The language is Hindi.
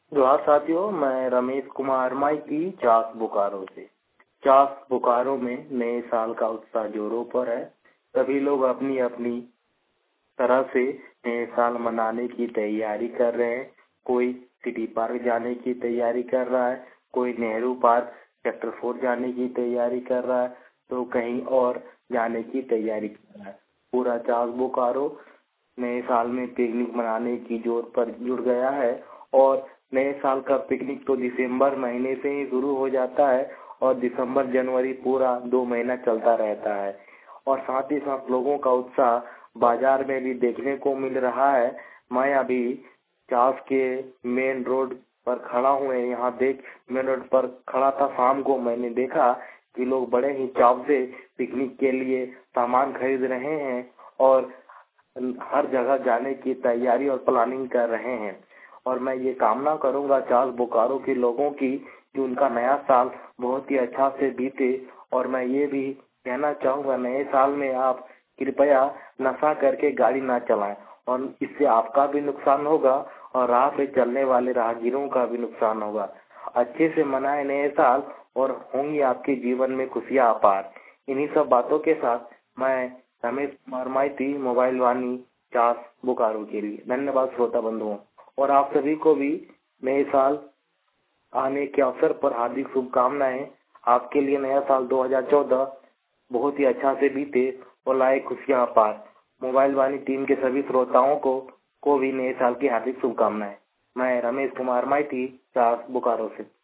जोहार साथियों, मैं रमेश कुमार माइती चास बोकारो से। चास बोकारो में नए साल का उत्साह जोरों पर है। सभी लोग अपनी अपनी तरह से नए साल मनाने की तैयारी कर रहे हैं। कोई सिटी पार्क जाने की तैयारी कर रहा है, कोई नेहरू पार्क सेक्टर 4 जाने की तैयारी कर रहा है, तो कहीं और जाने की तैयारी कर रहा है। पूरा चास बोकारो नए साल में पिकनिक मनाने की जोर पर जुड़ गया है। और नए साल का पिकनिक तो दिसंबर महीने से ही शुरू हो जाता है और दिसंबर जनवरी पूरा 2 महीना चलता रहता है। और साथ ही साथ लोगों का उत्साह बाजार में भी देखने को मिल रहा है। मैं अभी चास के मेन रोड पर खड़ा हूँ। यहाँ देख मेन रोड पर खड़ा था, शाम को मैंने देखा कि लोग बड़े ही चाव से पिकनिक के लिए सामान खरीद रहे हैं और हर जगह जाने की तैयारी और प्लानिंग कर रहे हैं। और मैं ये कामना करूंगा चास बोकारो के लोगों की कि उनका नया साल बहुत ही अच्छा से बीते। और मैं ये भी कहना चाहूंगा, नए साल में आप कृपया नशा करके गाड़ी ना चलाएं, और इससे आपका भी नुकसान होगा और राह पे चलने वाले राहगीरों का भी नुकसान होगा। अच्छे से मनाएं नए साल और होंगी आपके जीवन में खुशियां अपार। इन्हीं सब बातों के साथ मैं रमेश कुमार माइती, मोबाइल वाणी, चास बोकारो के लिए धन्यवाद श्रोता बंधुओं। और आप सभी को भी नए साल आने के अवसर पर हार्दिक शुभकामनाएं। आपके लिए नया साल 2014 बहुत ही अच्छा से बीते और लाए खुशियां अपार। मोबाइल वाणी टीम के सभी श्रोताओं को भी नए साल की हार्दिक शुभकामनाएं। मैं रमेश कुमार माइती, चास बोकारो से।